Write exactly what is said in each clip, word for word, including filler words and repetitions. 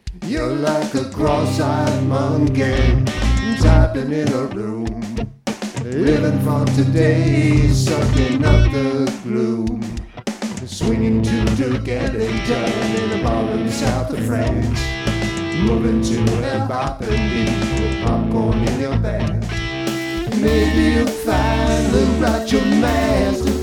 You're like a cross-eyed monkey typing in a room, living for today, sucking up the gloom, swinging to to getting done in a bar in the south of France, moving to a bopping beat with popcorn in your bag. Maybe you'll finally write your masterpiece.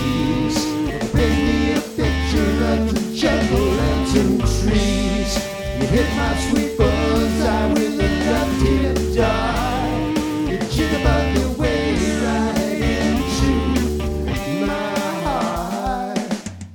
Bring me a picture of the jungle and some trees. You hit my sweet bullseye with a left-handed dart. You jitterbug your way right into my heart.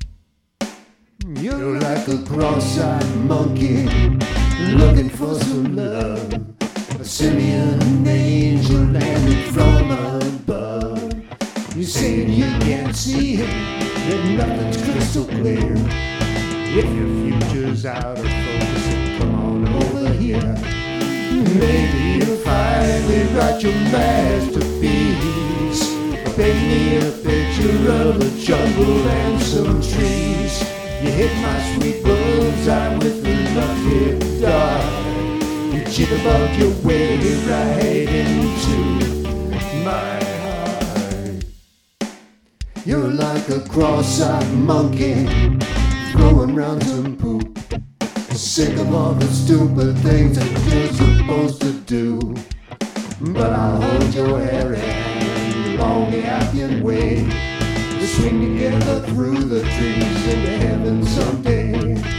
You're like a cross-eyed monkey looking for some love. A simian, an angel landed from above. You say you can't see it, that nothing's crystal clear. If your future's out of focus, then come on over here. Maybe you'll finally write your masterpiece. Paint me a picture of a jungle and some trees. You hit my sweet bullseye with the left-hip dart. You jitterbug your way right into my heart. You're like a cross-eyed monkey throwing round some poop, sick of all the stupid things that you're supposed to do. But I'll hold your hairy hand along the Appian Way. We swing together through the trees into heaven someday.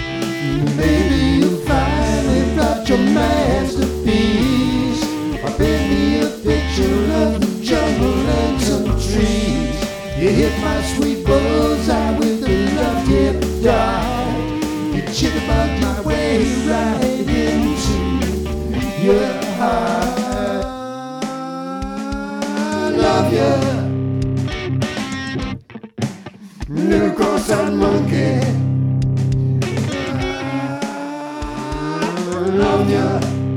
Maybe you'll finally write your masterpiece, or paint me a picture of the jungle and some trees. You hit my sweet bullseye with the left hip dart. You jitterbug my way right into your heart. I love you, little cross-eyed monkey. I love you,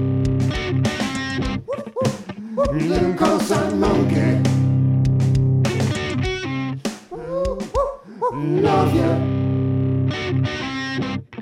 little cross-eyed monkey. Love you.